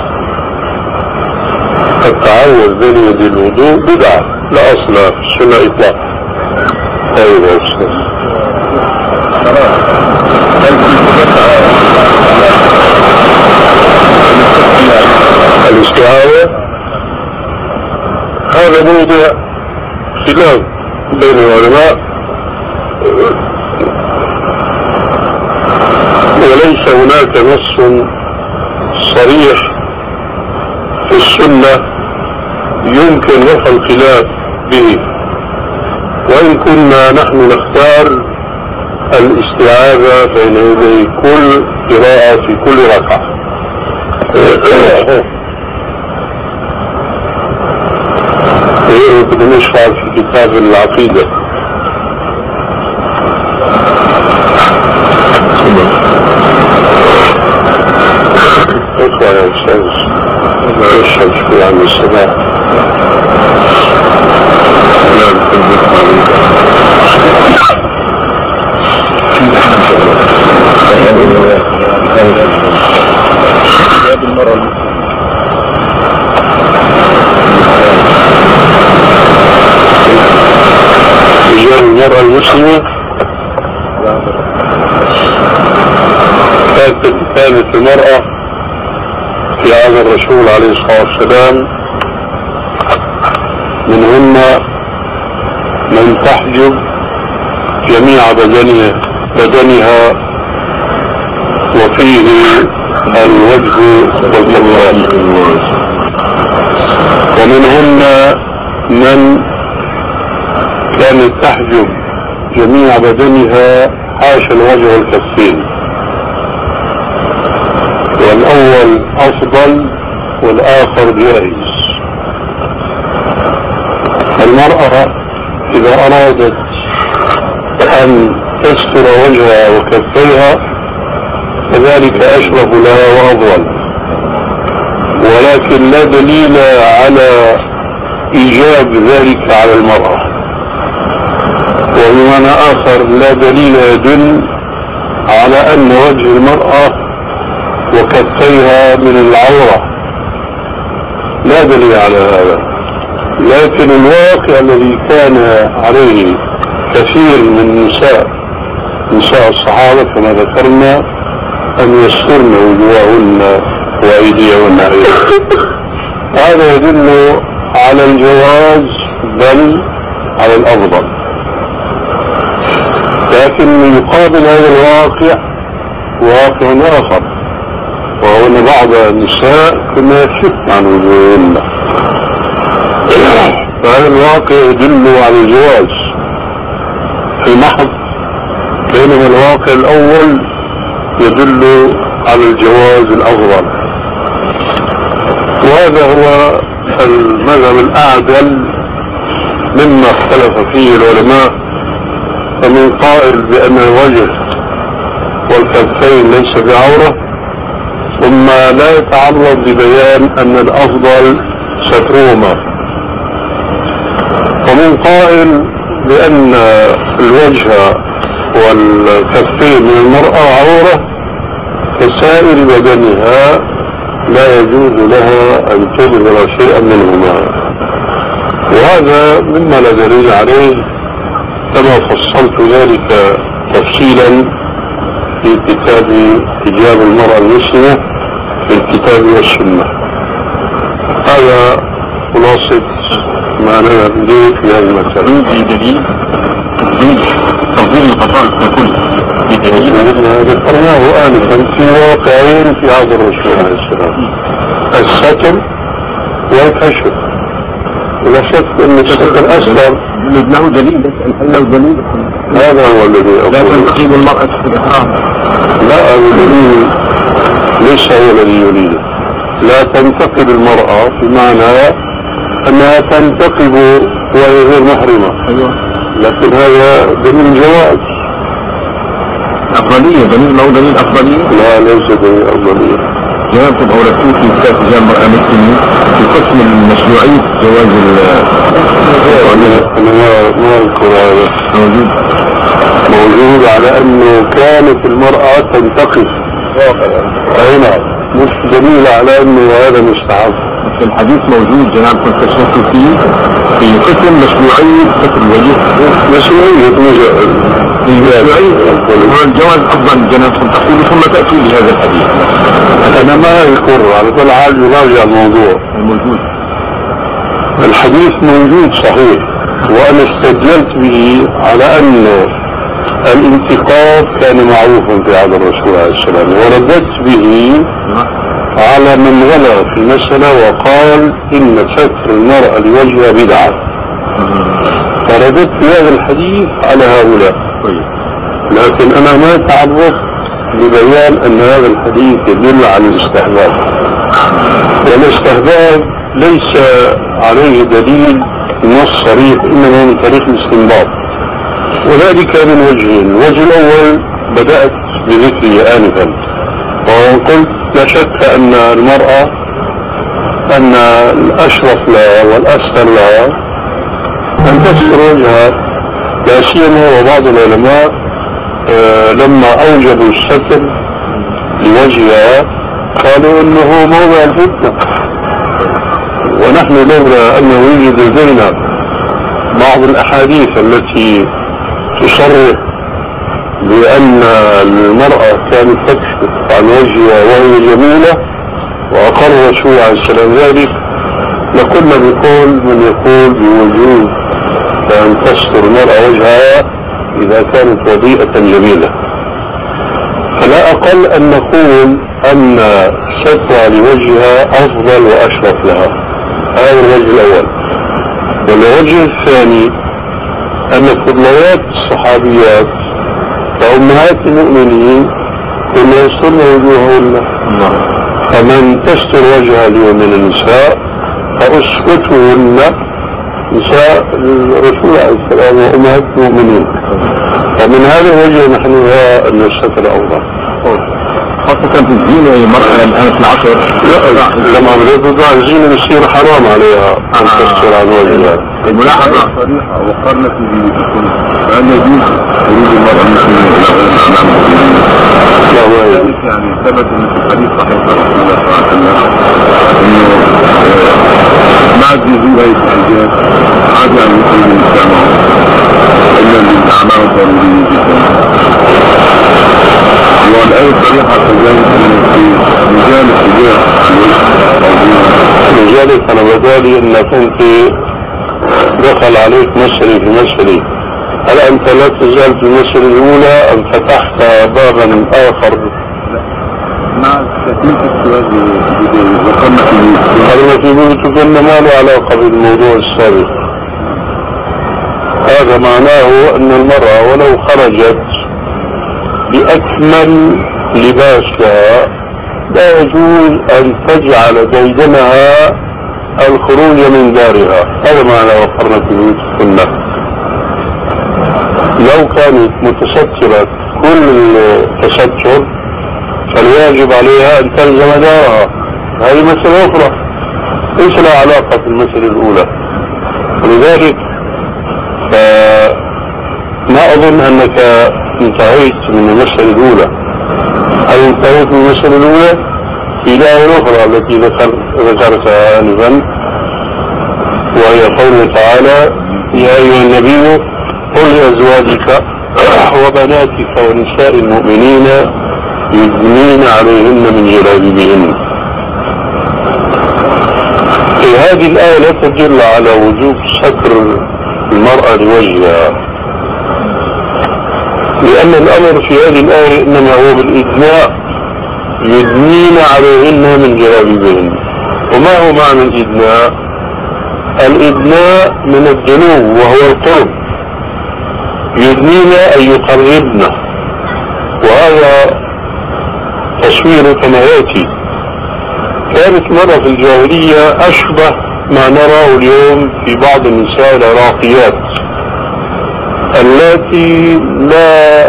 [SPEAKER 1] التعوذ بين يدي الوضوء بدعة لا أصل في السنة إطلاقا. أيوة يا أستاذ. الاستعاذة هذا موضوع خلاف بين العلماء، وليس هناك نص صريح في السنة يمكن رفع الخلاف به، وإن كنا نحن نختار الاستعاذة بين يدي كل قراءة في كل ركعة. كنا نشرح في كتاب العقيدة. اطلع يا أستاذ اشهد شكرا عن السماء. نعم رجال المرأة المسلمة كانت المرأة في عهد الرسول عليه الصلاة والسلام منهن من تحجب جميع بدنها, بدنها وفيه الوجه والكفان, ومنهن من كانت تحجب جميع بدنها حاشا الوجه والكفين, والأول أفضل والآخر جائز. المرأة إذا أرادت أن تستر وجهها وكفيها فذلك أشرف لها وأفضل, ولكن لا دليل على إيجاب ذلك على المرأة, وبمعنى آخر لا دليل يدل على أن وجه المرأة وكفيها من العورة, لا دليل على هذا. لكن الواقع الذي كان عليه كثير من النساء نساء الصحابة كما ذكرنا أن يسترن وجوههن وأيديهن, هذا يدل على الجواز بل على الأفضل. لكن يقابل هذا الواقع واقع آخر, وهو أن بعض النساء كما يكشف عن وجوههن, فهذا الواقع يدل على الجواز في محض, بينما الواقع الأول يدل على الجواز الأفضل. وهذا هو المذهب الأعدل مما اختلف فيه العلماء, فمن قائل بأن الوجه والكفين ليس بعورة ثم لا يتعرض ببيان أن الأفضل سترهما, ومن قائل بأن الوجه والكفين من المرأة عورة كسائر بدنها لا يجوز لها أن تظهر شيئا منهما, وهذا مما لا دليل عليه كما فصلت ذلك تفصيلا في كتاب حجاب المرأة المسلمة في الكتاب والسنة. هذا خلاصة ما أنا أريد في هذا المسألة.
[SPEAKER 2] في دليل تفضيل تفضيل القطار ككل بدليل
[SPEAKER 1] ذكرناه آنفا في واقعين في عهد الرسول عليه السلام, الستر والكشف. ولا شك أن الستر أسلم
[SPEAKER 3] له دليل, بس له دليل
[SPEAKER 1] هذا هو الذي أقول.
[SPEAKER 3] لا تنقيب المرأة في الإحرام,
[SPEAKER 1] لا الدليل ليس هو الذي يريده. لا تنتقب المرأة بمعنى أنها تنتقب وهي غير محرمة, لكن هذا دليل جواز.
[SPEAKER 3] أفضلية دليل ما هو دليل أفضلية؟
[SPEAKER 1] لا ليس دليل أفضلية.
[SPEAKER 3] جوابكم أوردتوه في كتاب حجاب المرأة المسلمة في قسم المشروعية جواز ال
[SPEAKER 1] أنا ما أذكر هذا
[SPEAKER 3] موجود
[SPEAKER 1] موجود على أنه كانت المرأة تنتقب أي نعم, مش دليل على أنه هذا مستحب.
[SPEAKER 3] في الحديث موجود جنابكم تشرفوا فيه في قسم مشروعية ستر الوجه,
[SPEAKER 1] مشروعية
[SPEAKER 3] مشروعية والجواز أفضل جنابكم تقول ثم تأتوا لهذا الحديث.
[SPEAKER 1] أنا ما أذكر على كل حال يراجع الموضوع
[SPEAKER 3] الموجود.
[SPEAKER 1] الحديث موجود صحيح, وأنا استدللت به على أن الانتقاب كان معروفا في عهد الرسول عليه السلام, ورددت به على من غلى في المسألة وقال إن ستر المرأة لوجهها بدعة, فرددت في هذا الحديث على هؤلاء. لكن أنا ما تعرضت لبيان أن هذا الحديث يدل على الاستحباب, والاستحباب ليس عليه دليل نص صريح, إنما من طريق الاستنباط, وذلك من وجهين. الوجه الأول بدأت بذكره آنفا, وقلت لا شك أن المرأة أن الأشرف لها والأسهل لها أن تستر وجهها, لا سيما وبعض العلماء آه لما أوجبوا الستر لوجهها قالوا أنه موضع الفتنة, ونحن لولا أنه يوجد لدينا بعض الأحاديث التي تصرح بأن المرأة كانت تكشف عن وجهها وهي جميلة وأقر الرسول عليه السلام ذلك, لكنا بقول من يقول بوجود كأن تستر المرأة وجهها إذا كانت وضيئة جميلة. فلا أقل أن نقول أن سترها لوجهها أفضل وأشرف لها. هذا الوجه الأول. والوجه الثاني أن فضليات الصحابيات وأمهات المؤمنين كنا يسترن وجوههن، فمن تستر وجهها اليوم من النساء فأسوتهن نساء الرسول عليه السلام وأمهات المؤمنين. ومن هذا الوجه نحن نرى أن الستر أفضل،
[SPEAKER 2] خاصة في الزينة المرأة الآن في العصر.
[SPEAKER 1] لا لما بدأت تضع الزينة يصير حرام عليها أن تستر عن وجهها.
[SPEAKER 2] الملاحظة صريحة وقرنت في بيوتكم فأن يجوز خروج المرأة المسلمة إلى غير الأعلام المسلمين.
[SPEAKER 1] لا ما يجوز.
[SPEAKER 2] يعني ثبت أن في الحديث صحيح رسول الله صلى الله عليه وسلم أنه ما عاد يزول أي حاجات عاد يعني يخرج من الجامعة إلا للأعمال الضرورية جدا. والآية صريحة كذلك في مجال الحجاب
[SPEAKER 1] لذلك أنا بدالي أنك أنت دخل عليك مسألة في مسألة. هل أنت لا تزال في المسألة الأولى أم فتحت بابا آخر؟
[SPEAKER 2] مع تكملة السؤال ذكرنا في
[SPEAKER 1] هذا في بيوتكن ما له علاقة بالموضوع السابق. هذا معناه أن المرأة ولو خرجت بأكمل لباس لها لا يجوز أن تجعل ديدنها الخروج من دارها. هذا معنى وقرنا في بيوتكن. لو كانت متسترة كل تستر فالواجب عليها أن تلزم دارها. هذه مسألة أخرى ليس لها علاقة في المسألة الأولى. ولذلك فما أظن أنك انتهيت من المسألة الأولى. هل انتهيت من المسألة الأولى؟ في الآية الأخرى التي ذكر ذكرتها آنفا وهي قوله تعالى: يا أيها النبي قل لأزواجك وبناتك ونساء المؤمنين يدنين عليهن من جلابيبهن. في هذه الآية لا تدل على وجوب ستر المرأة لوجهها، لأن الأمر في هذه الآية إنما هو بالإدناء، يدنين عليهن من جلابيبهن. وما هو معنى الإدناء؟ الإدناء من الدنو وهو القرب. يدنين أي يقربن، وهذا تصوير كما يأتي. كانت مرة في الجاهلية أشبه ما نراه اليوم في بعض النساء العراقيات التي لا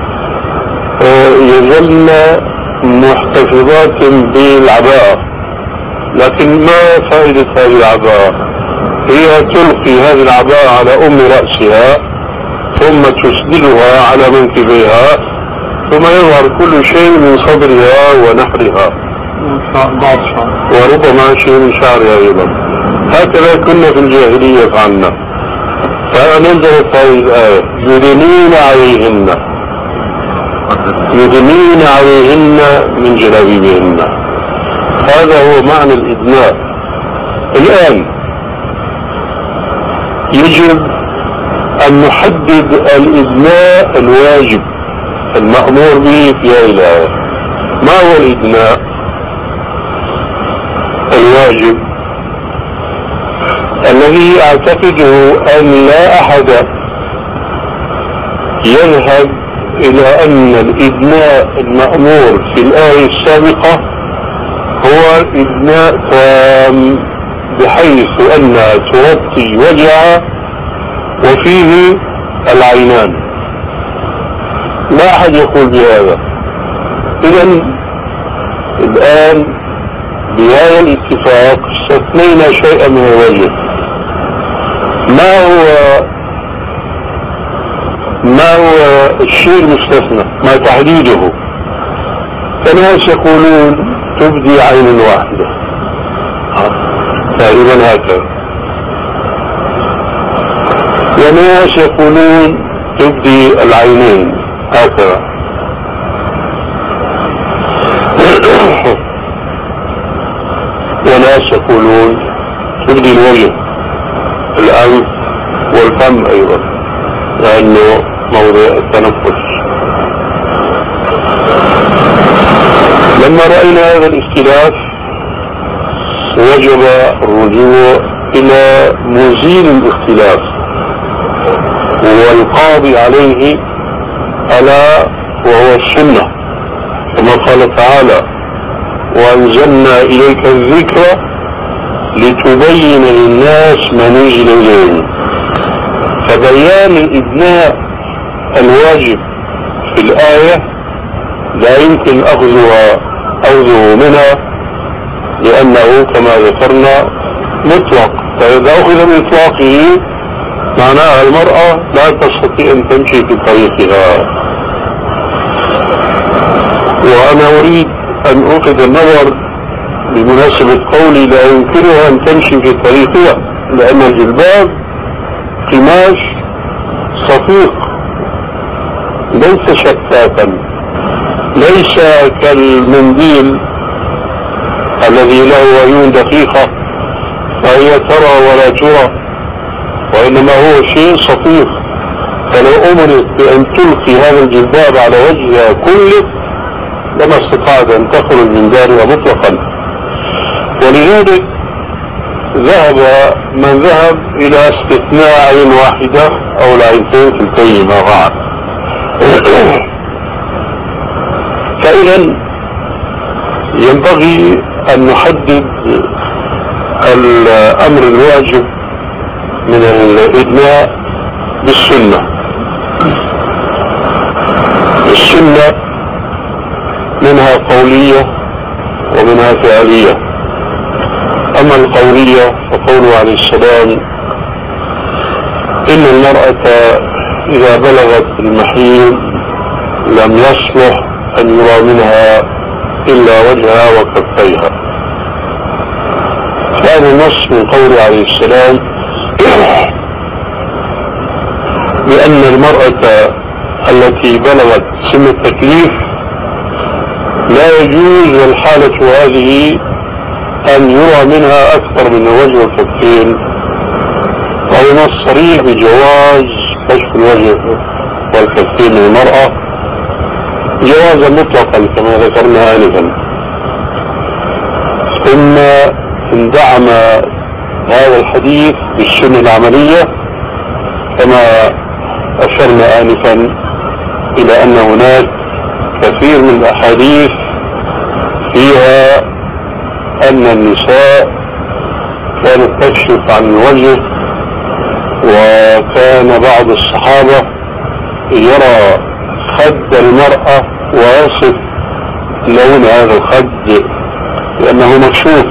[SPEAKER 1] يزلن محتفظات بالعباءة. لكن ما فائدة هذه العباءة؟ هي تلقي هذه العباءة على أم رأسها ثم تسدلها على منكبيها ثم يظهر كل شيء من صدرها ونحرها وربما شيء من شعرها أيضا. هكذا كنا في الجاهلية فعلنا. فنزلت هذه الآية: يدنين عليهن يدنين عليهن من جلابيبهن. هذا هو معنى الإدناء. الآن يجب أن نحدد الإدناء الواجب المأمور به في هذه الآية. ما هو الإدناء الواجب الذي أعتقده أن لا أحد يذهب إلى أن الإدناء المأمور في الآية السابقة هو إدناء تام بحيث أنها تغطي وجهها وفيه العينان. لا أحد يقول بهذا. إذن الآن بهذا الاتفاق استثنينا شيئا من الوجه. ما هو ما هو الشيء المستثنى؟ ما تحديده؟ فالناس يقولون تبدي عين واحدة تقريبا هكذا، وناس يقولون تبدي العينين هكذا، وناس يقولون تبدي الوجه، الأنف، والفم أيضا لأنه موضع التنفس. لما رأينا هذا الاختلاف وجب الرجوع إلى مزيل الاختلاف والقاضي عليه ألا وهو السنة، كما قال تعالى: وأنزلنا إليك الذكر لتبين للناس ما نزل إليهم. فبيان الإبناء الواجب في الآية لا يمكن أخذها أخذه منها، لأنه كما ذكرنا مطلق، فإذا أخذ بإطلاقه معناها المرأة لا تستطيع أن تمشي في طريقها. وأنا أريد أن أخذ النظر بمناسبة قولي لا يمكنها أن تمشي في طريقها، لأن الجلباب قماش صفيق ليس شفافا، ليس كالمنديل الذي له عيون دقيقة فهي ترى ولا ترى، وإنما هو شيء صفيق. فلو أمرت بأن تلقي هذا الجلباب على وجهها كله لما استطاعت أن تخرج من دارها مطلقا. ولذلك ذهب من ذهب إلى استثناء عين واحدة أو العينتين في الكي ما بعد. فإذا ينبغي أن نحدد الأمر الواجب من الإدناء بالسنة. السنة منها قولية ومنها فعلية. أما القولية فقوله عليه السلام: إن المرأة إذا بلغت المحيض لم يصلح أن يرى منها إلا وجهها وكفيها. هذا النص من قوله عليه السلام بأن المرأة التي بلغت سن التكليف لا يجوز الحالة هذه أن يرى منها أكثر من الوجه والكفين، وهو نص صريح بجواز كشف الوجه والكفين للمرأة جوازا مطلقا كما ذكرنا آنفا. ثم اندعم هذا الحديث بالسنة العملية كما أشرنا آنفا إلى أن هناك كثير من الأحاديث فيها أن النساء كانت تكشف عن الوجه، وكان بعض الصحابة يرى خد المرأة ويصف لون هذا الخد لأنه مكشوف،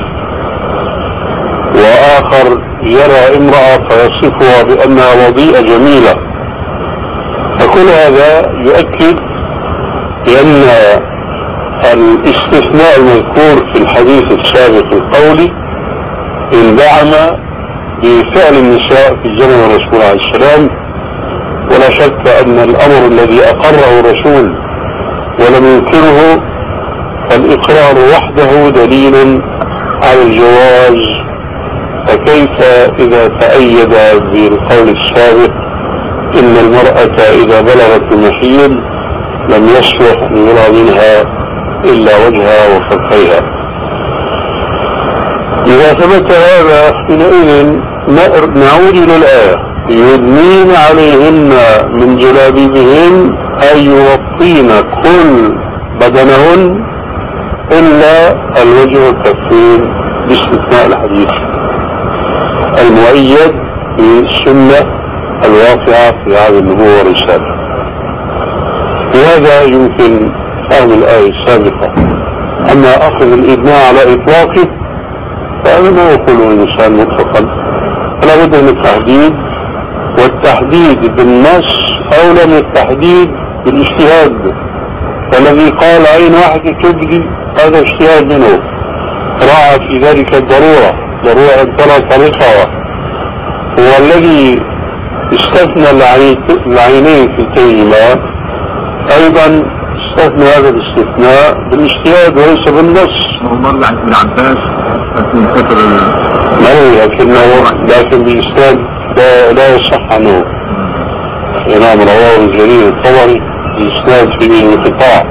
[SPEAKER 1] وآخر يرى امرأة فيصفها بأنها وضيئة جميلة. فكل هذا يؤكد بأن الاستثناء المذكور في الحديث السابق القولي اندعم بفعل النساء في زمن الرسول عليه السلام. ولا شك أن الأمر الذي أقره الرسول ولم ينكره فالإقرار وحده دليل على الجواز، فكيف إذا تأيد بالقول السابق إن المرأة إذا بلغت المحيض لم يصلح أن يرى منها إلا وجهها وكفيها. إذا ثبت هذا حينئذ نعود إلى الآية: يدنين عليهن من جلابيبهن أي يغطين كل بدنهن إلا الوجه والكفين، باستثناء الحديث المؤيد بالسنة الواقعة في هذه النبوة والرسالة. وهذا يمكن فهم الآية السابقة. أما أخذ الإبناء على إطلاقه فهذا ما يقوله الإنسان مطلقا، فلا بد من التحديد، والتحديد بالنص أولى من التحديد بالاجتهاد. فالذي قال عين واحدة تبدي هذا اجتهاد منه، راعى في ذلك الضرورة، ضرورة أن ترى طريقها. هو الذي استثنى العينين في الكلمة أيضا استثنى هذا الاستثناء بالاجتهاد وليس بالنص.
[SPEAKER 3] ومر عن ابن عباس من كثر
[SPEAKER 1] لا، لكنه لكن بإسناد لا, لا يصح عنه. إمام رواه الجليل الطبري بإسناد فيه انقطاع.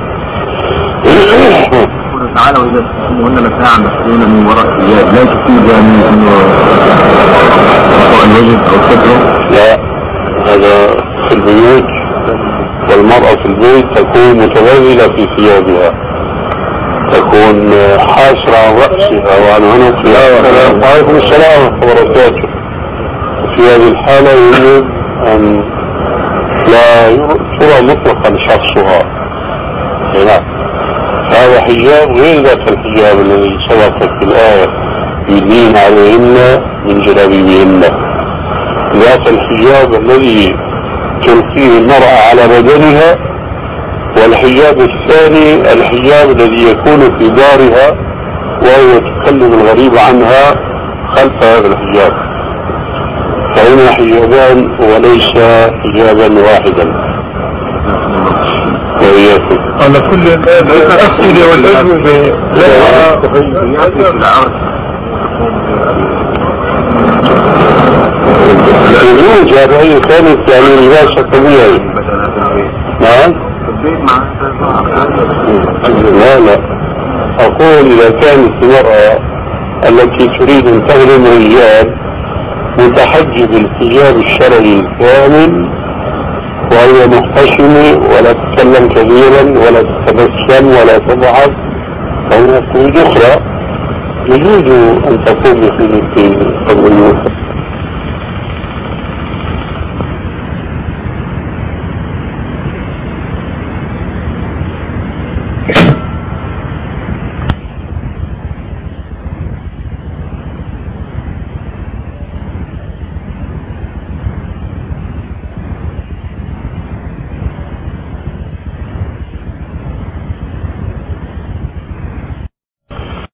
[SPEAKER 2] تعالى وإذا قلنا مساعة مسؤولة من وراء الثياب لا تفيد يعني أنه وضوء الوجه أو صدره؟
[SPEAKER 1] لا، هذا في البيوت، والمرأة في البيت تكون متبذلة في ثيابها، تكون حاسرة عن رأسها وعن عنقها. وعليكم السلام ورحمة الله وبركاته. في هذه الحالة يجب أن لا ترى مطلقا شخصها. نعم، هذا حجاب غير ذاك الحجاب الذي سبق في الآية يدين عليهن من جلابيبهن. ذاك الحجاب الذي تلقيه المرأة على بدنها، والحجاب الثاني الحجاب الذي يكون في دارها وهي تكلم الغريب عنها خلف هذا الحجاب، فهما حجابان وليس حجابا واحدا. وإياكم
[SPEAKER 3] على كل الأسئلة والأجوبة
[SPEAKER 1] الزوج هذا هي كانت يعني لباسة طبيعي. نعم؟ لا لا، أقول إذا كانت المرأة التي تريد أن تخدم الرجال متحجب الحجاب الشرعي الكامل، وهي محتشمة ولا تتكلم كثيرا ولا تتبسم ولا تضحك، فهناك وجوه أخرى يجوز أن تكون بخدمة قبل الموت.